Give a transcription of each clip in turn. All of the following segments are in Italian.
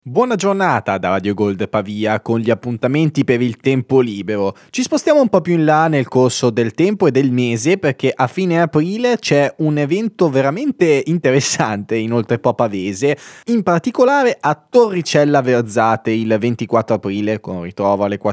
Buona giornata da Radio Gold Pavia con gli appuntamenti per il tempo libero. Ci spostiamo un po' più in là nel corso del tempo e del mese perché a fine aprile c'è un evento veramente interessante in Oltrepò Pavese, in particolare a Torricella Verzate il 24 aprile con ritrovo alle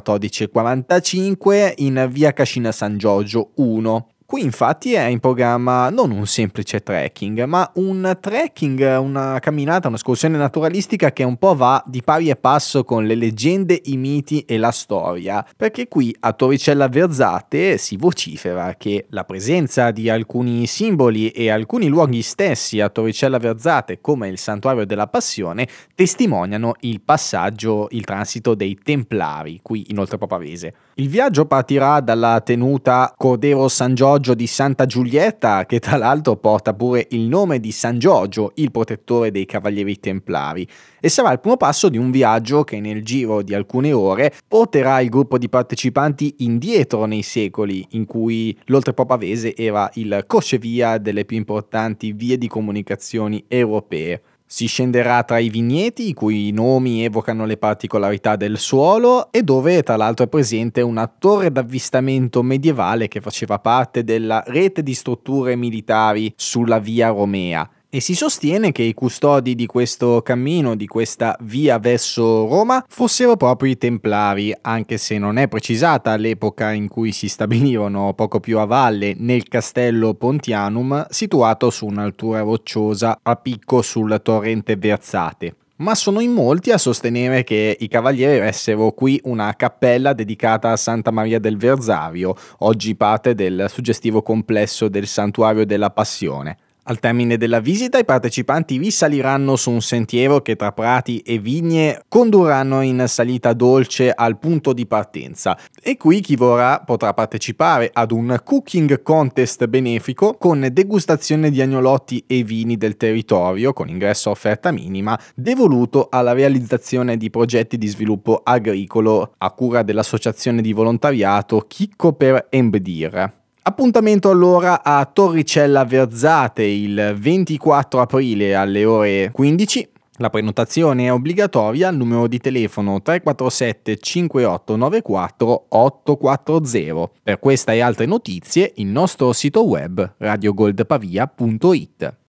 14:45 in via Cascina San Giorgio 1. Qui infatti è in programma non un semplice trekking, ma un trekking, una camminata, un'escursione naturalistica che un po' va di pari e passo con le leggende, i miti e la storia, perché qui a Torricella Verzate si vocifera che la presenza di alcuni simboli e alcuni luoghi stessi a Torricella Verzate, come il Santuario della Passione, testimoniano il passaggio, il transito dei Templari qui in Oltrepò Pavese. Il viaggio partirà dalla tenuta Cordero San Giorgio di Santa Giulietta, che tra l'altro porta pure il nome di San Giorgio, il protettore dei Cavalieri Templari, e sarà il primo passo di un viaggio che nel giro di alcune ore porterà il gruppo di partecipanti indietro nei secoli in cui l'Oltrepò Pavese era il crocevia delle più importanti vie di comunicazioni europee. Si scenderà tra i vigneti, i cui nomi evocano le particolarità del suolo, e dove tra l'altro è presente una torre d'avvistamento medievale che faceva parte della rete di strutture militari sulla via Romea. E si sostiene che i custodi di questo cammino, di questa via verso Roma, fossero proprio i Templari, anche se non è precisata l'epoca in cui si stabilirono poco più a valle nel castello Pontianum, situato su un'altura rocciosa a picco sul torrente Verzate. Ma sono in molti a sostenere che i cavalieri avessero qui una cappella dedicata a Santa Maria del Verzario, oggi parte del suggestivo complesso del Santuario della Passione. Al termine della visita i partecipanti risaliranno su un sentiero che tra prati e vigne condurranno in salita dolce al punto di partenza, e qui chi vorrà potrà partecipare ad un cooking contest benefico con degustazione di agnolotti e vini del territorio con ingresso a offerta minima, devoluto alla realizzazione di progetti di sviluppo agricolo a cura dell'associazione di volontariato Chicco per Embdir. Appuntamento allora a Torricella Verzate il 24 aprile alle ore 15. La prenotazione è obbligatoria al numero di telefono 347 5894 840. Per questa e altre notizie il nostro sito web radiogoldpavia.it.